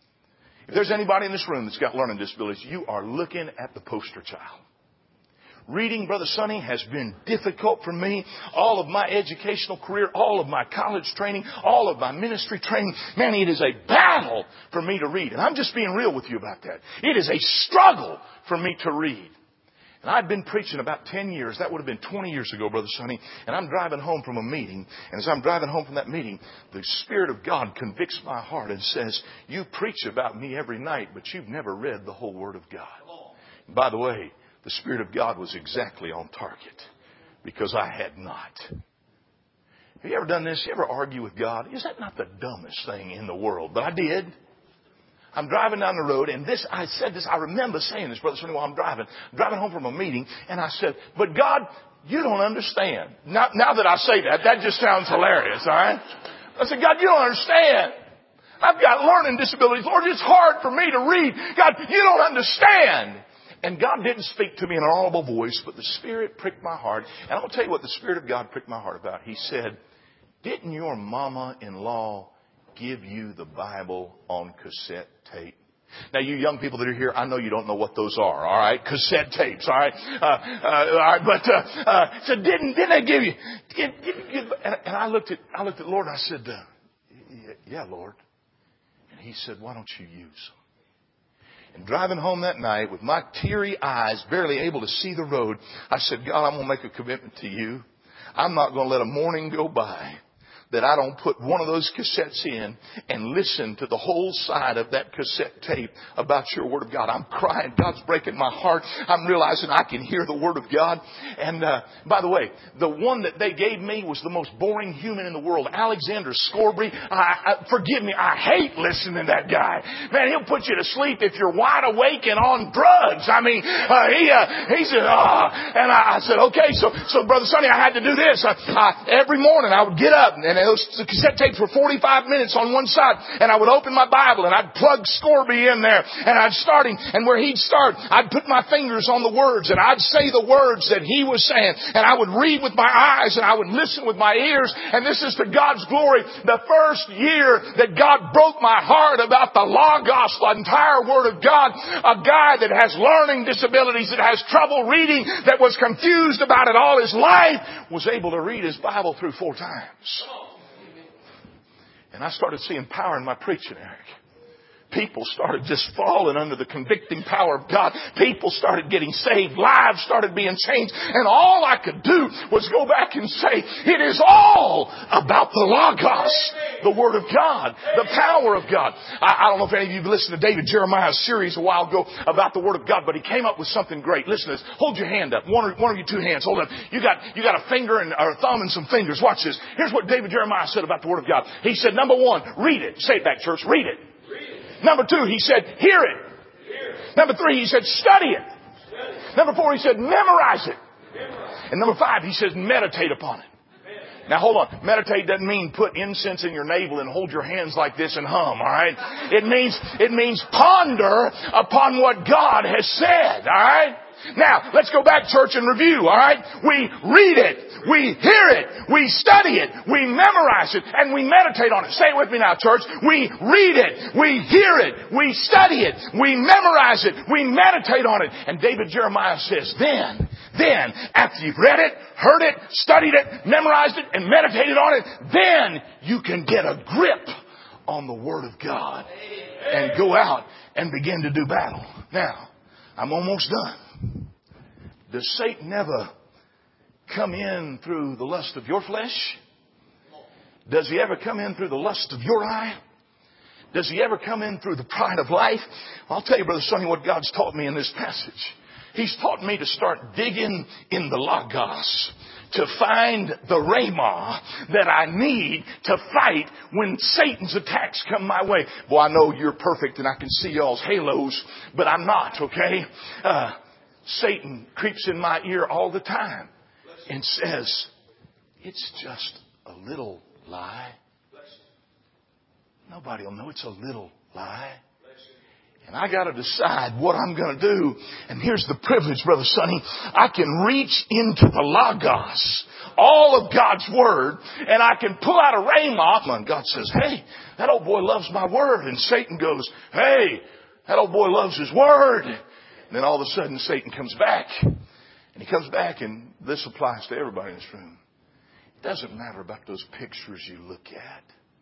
If there's anybody in this room that's got learning disabilities, you are looking at the poster child. Reading, Brother Sonny, has been difficult for me. All of my educational career, all of my college training, all of my ministry training. Man, it is a battle for me to read. And I'm just being real with you about that. It is a struggle for me to read. And I've been preaching about ten years. That would have been twenty years ago, Brother Sonny. And I'm driving home from a meeting. And as I'm driving home from that meeting, the Spirit of God convicts my heart and says, you preach about me every night, but you've never read the whole Word of God. And by the way, the Spirit of God was exactly on target because I had not. Have you ever done this? You ever argue with God? Is that not the dumbest thing in the world? But I did. I'm driving down the road, and this, I said this, I remember saying this, Brother Sonny, while I'm driving, driving home from a meeting, and I said, but God, you don't understand. Now, now that I say that, that just sounds hilarious, all right? I said, God, you don't understand. I've got learning disabilities. Lord, it's hard for me to read. God, you don't understand. And God didn't speak to me in an audible voice, but the Spirit pricked my heart. And I'll tell you what the Spirit of God pricked my heart about. He said, didn't your mama-in-law give you the Bible on cassette tape? Now, you young people that are here, I know you don't know what those are, all right? Cassette tapes, all right? Uh, uh, all right, but uh, uh, so didn't didn't they give you? Give, give, give, and, and I looked at I looked at the Lord and I said, uh, yeah, Lord. And He said, why don't you use them? And driving home that night with my teary eyes, barely able to see the road, I said, God, I'm going to make a commitment to you. I'm not going to let a morning go by that I don't put one of those cassettes in and listen to the whole side of that cassette tape about your Word of God. I'm crying. God's breaking my heart. I'm realizing I can hear the Word of God. And uh, by the way, the one that they gave me was the most boring human in the world, Alexander Scourby. I, I, forgive me, I hate listening to that guy. Man, he'll put you to sleep if you're wide awake and on drugs. I mean, uh, he uh, he said, ah, oh. And I, I said, okay, so so Brother Sonny, I had to do this. I, I, every morning I would get up and those cassette tapes were forty-five minutes on one side. And I would open my Bible and I'd plug Scorby in there. And I'd start him. And where he'd start, I'd put my fingers on the words. And I'd say the words that he was saying. And I would read with my eyes. And I would listen with my ears. And this is to God's glory. The first year that God broke my heart about the Logos, the entire Word of God, a guy that has learning disabilities, that has trouble reading, that was confused about it all his life, was able to read his Bible through four times. And I started seeing power in my preaching, Eric. People started just falling under the convicting power of God. People started getting saved. Lives started being changed. And all I could do was go back and say, it is all about the Logos, the Word of God, the power of God. I, I don't know if any of you have listened to David Jeremiah's series a while ago about the Word of God, but he came up with something great. Listen to this. Hold your hand up. One or, one of your two hands. Hold up. You got, you got a finger and, or a thumb and some fingers. Watch this. Here's what David Jeremiah said about the Word of God. He said, number one, read it. Say it back, church. Read it. Number two, he said, hear it. Hear it. Number three, he said, study it. Study it. Number four, he said, memorize it. Memorize. And number five, he says, meditate upon it. Meditate. Now hold on. Meditate doesn't mean put incense in your navel and hold your hands like this and hum, alright? It means, it means ponder upon what God has said, alright? Now, let's go back, church, and review, alright? We read it. We hear it. We study it. We memorize it. And we meditate on it. Say it with me now, church. We read it. We hear it. We study it. We memorize it. We meditate on it. And David Jeremiah says, then, then, after you've read it, heard it, studied it, memorized it, and meditated on it, then you can get a grip on the Word of God and go out and begin to do battle. Now, I'm almost done. Does Satan ever come in through the lust of your flesh? Does he ever come in through the lust of your eye? Does he ever come in through the pride of life? I'll tell you, Brother Sonny, what God's taught me in this passage. He's taught me to start digging in the Logos to find the Rhema that I need to fight when Satan's attacks come my way. Boy, I know you're perfect and I can see y'all's halos, but I'm not, okay? Uh, Satan creeps in my ear all the time and says, it's just a little lie. Nobody will know it's a little lie. And I got to decide what I'm going to do. And here's the privilege, Brother Sonny. I can reach into the Logos, all of God's Word, and I can pull out a rhema. And God says, hey, that old boy loves my Word. And Satan goes, hey, that old boy loves his Word. And then all of a sudden Satan comes back. And he comes back, and this applies to everybody in this room. It doesn't matter about those pictures you look at.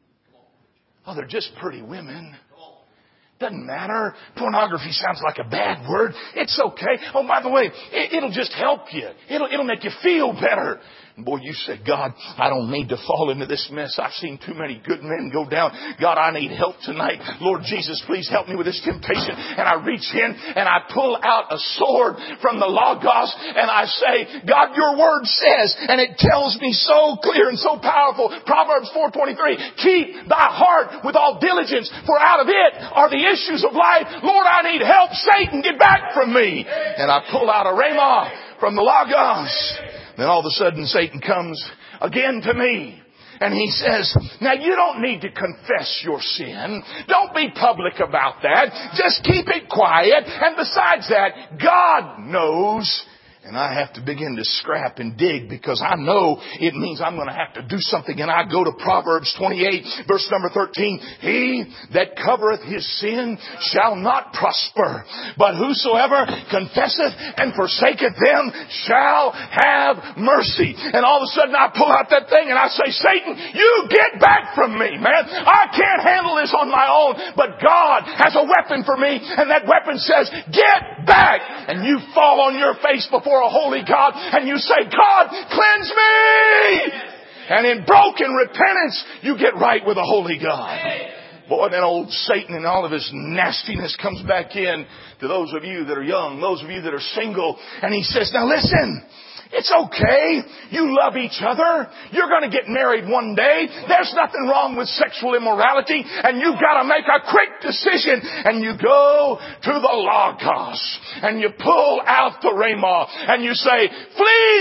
Oh, they're just pretty women. Doesn't matter. Pornography sounds like a bad word. It's okay. Oh, by the way, it, it'll just help you. It'll, it'll make you feel better. And boy, you said, God, I don't need to fall into this mess. I've seen too many good men go down. God, I need help tonight. Lord Jesus, please help me with this temptation. And I reach in and I pull out a sword from the Logos and I say, God, your word says, and it tells me so clear and so powerful. Proverbs four twenty-three, keep thy heart with all diligence, for out of it are the issues of life. Lord, I need help. Satan, get back from me. And I pull out a rhema from the Logos. Then all of a sudden Satan comes again to me. And he says, now you don't need to confess your sin. Don't be public about that. Just keep it quiet. And besides that, God knows. And I have to begin to scrap and dig because I know it means I'm going to have to do something. And I go to Proverbs twenty-eight, verse number thirteen. He that covereth his sin shall not prosper, but whosoever confesseth and forsaketh them shall have mercy. And all of a sudden I pull out that thing and I say, Satan, you get back from me, man. I can't handle this on my own, but God has a weapon for me, and that weapon says, get back. And you fall on your face before a holy God and you say, God, cleanse me. And in broken repentance, you get right with a holy God. Boy, then old Satan and all of his nastiness comes back in to those of you that are young, those of you that are single. And he says, now listen, it's okay. You love each other. You're going to get married one day. There's nothing wrong with sexual immorality. And you've got to make a quick decision. And you go to the Logos. And you pull out the Rhema. And you say, flee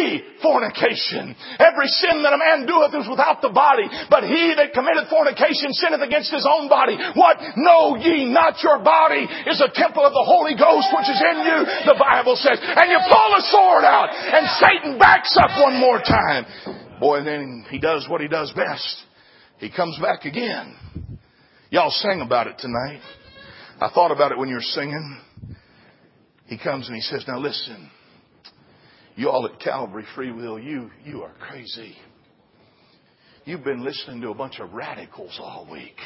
fornication. Every sin that a man doeth is without the body, but he that committeth fornication sinneth against his own body. What? Know ye not your body is a temple of the Holy Ghost which is in you, the Bible says. And you pull the sword out, and Satan backs up one more time. Boy, and then he does what he does best. He comes back again. Y'all sang about it tonight. I thought about it when you were singing. He comes and he says, now listen, you all at Calvary Free Will, you, you are crazy. You've been listening to a bunch of radicals all week.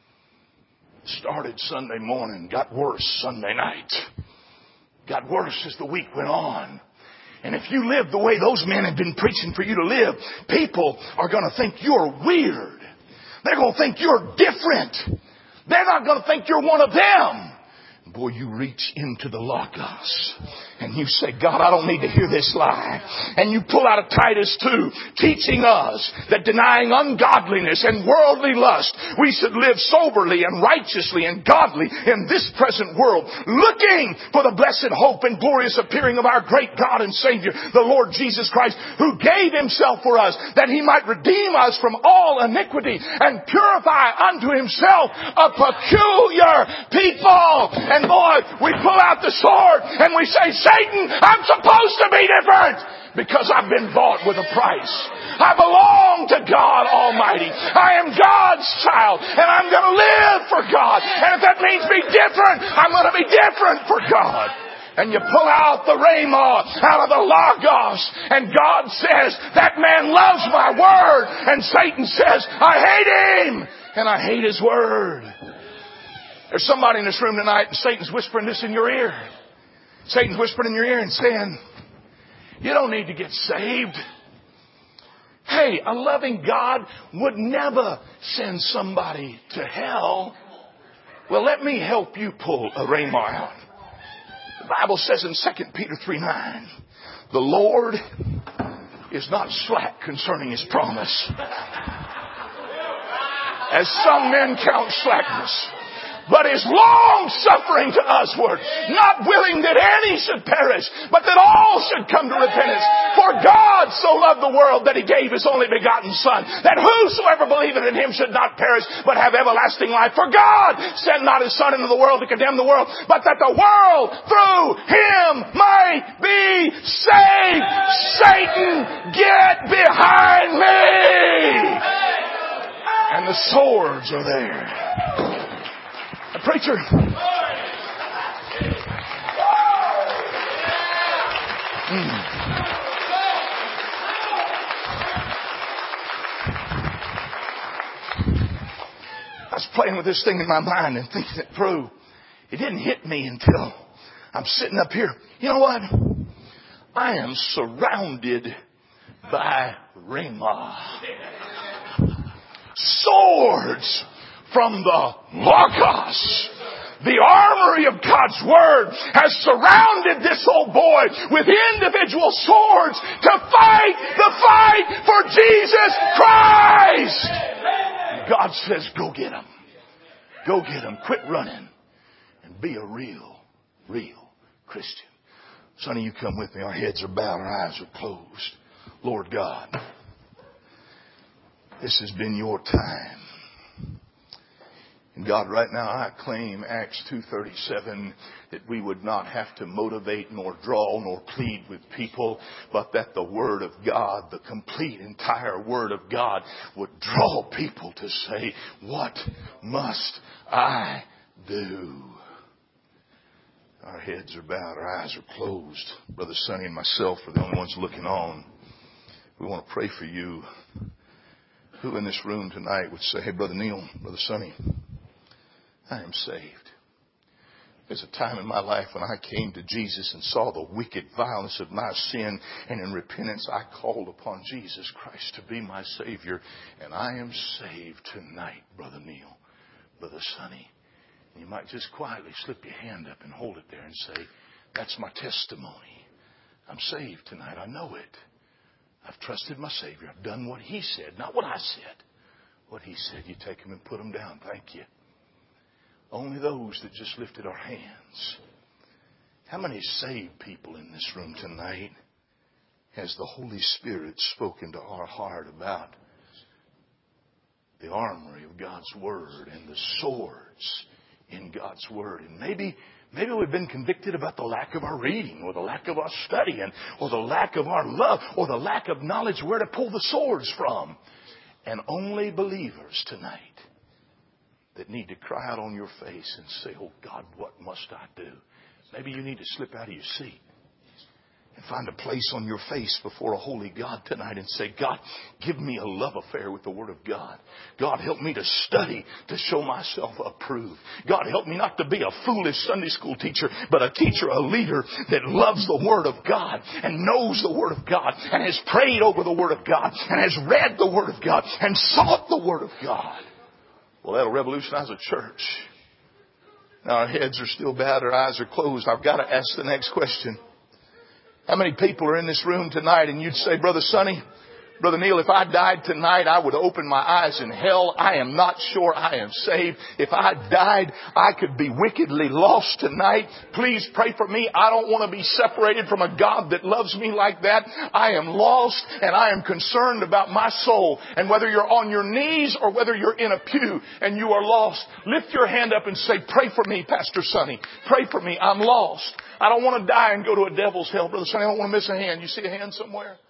Started Sunday morning, got worse Sunday night. Got worse as the week went on. And if you live the way those men have been preaching for you to live, people are going to think you're weird. They're going to think you're different. They're not going to think you're one of them. Boy, you reach into the Logos and you say, God, I don't need to hear this lie. And you pull out of Titus two, teaching us that denying ungodliness and worldly lust, we should live soberly and righteously and godly in this present world, looking for the blessed hope and glorious appearing of our great God and Savior, the Lord Jesus Christ, who gave himself for us that he might redeem us from all iniquity and purify unto himself a peculiar people. And boy, we pull out the sword and we say, Satan, I'm supposed to be different because I've been bought with a price. I belong to God Almighty. I am God's child and I'm going to live for God. And if that means be different, I'm going to be different for God. And you pull out the Rhema out of the Logos, and God says, that man loves my word. And Satan says, I hate him and I hate his word. There's somebody in this room tonight and Satan's whispering this in your ear. Satan's whispering in your ear and saying, you don't need to get saved. Hey, a loving God would never send somebody to hell. Well, let me help you pull a Rhema out. The Bible says in Second Peter three nine, the Lord is not slack concerning his promise, as some men count slackness, but is long-suffering to usward, not willing that any should perish, but that all should come to repentance. For God so loved the world that he gave his only begotten Son, that whosoever believeth in him should not perish, but have everlasting life. For God sent not his Son into the world to condemn the world, but that the world through him might be saved. Satan, get behind me! And the swords are there. Preacher, mm. I was playing with this thing in my mind and thinking it through. It didn't hit me until I'm sitting up here. You know what? I am surrounded by Rhema. Swords from the Logos. The armory of God's Word has surrounded this old boy with individual swords to fight the fight for Jesus Christ. God says, go get him. Go get him. Quit running and be a real, real Christian. Sonny, you come with me. Our heads are bowed. Our eyes are closed. Lord God, this has been your time. And God, right now I claim Acts two thirty-seven, that we would not have to motivate nor draw nor plead with people, but that the Word of God, the complete entire Word of God, would draw people to say, what must I do? Our heads are bowed, our eyes are closed. Brother Sonny and myself are the only ones looking on. We want to pray for you. Who in this room tonight would say, hey, Brother Neil, Brother Sonny, I am saved. There's a time in my life when I came to Jesus and saw the wicked violence of my sin, and in repentance I called upon Jesus Christ to be my Savior, and I am saved tonight, Brother Neil, Brother Sonny. And you might just quietly slip your hand up and hold it there and say, that's my testimony. I'm saved tonight. I know it. I've trusted my Savior. I've done what He said, not what I said. What He said. You take them and put them down. Thank you. Only those that just lifted our hands. How many saved people in this room tonight? has the Holy Spirit spoken to our heart about the armory of God's Word and the swords in God's Word. And maybe maybe we've been convicted about the lack of our reading, or the lack of our studying, or the lack of our love, or the lack of knowledge where to pull the swords from. And only believers tonight that need to cry out on your face and say, oh God, what must I do? Maybe you need to slip out of your seat and find a place on your face before a holy God tonight and say, God, give me a love affair with the Word of God. God, help me to study to show myself approved. God, help me not to be a foolish Sunday school teacher, but a teacher, a leader that loves the Word of God and knows the Word of God and has prayed over the Word of God and has read the Word of God and sought the Word of God. Well, that'll revolutionize a church. Now our heads are still bowed, our eyes are closed. I've got to ask the next question. How many people are in this room tonight and you'd say, Brother Sonny, Brother Neil, if I died tonight, I would open my eyes in hell. I am not sure I am saved. If I died, I could be wickedly lost tonight. Please pray for me. I don't want to be separated from a God that loves me like that. I am lost and I am concerned about my soul. And whether you're on your knees or whether you're in a pew and you are lost, lift your hand up and say, pray for me, Pastor Sonny. Pray for me. I'm lost. I don't want to die and go to a devil's hell, Brother Sonny. I don't want to miss a hand. You see a hand somewhere?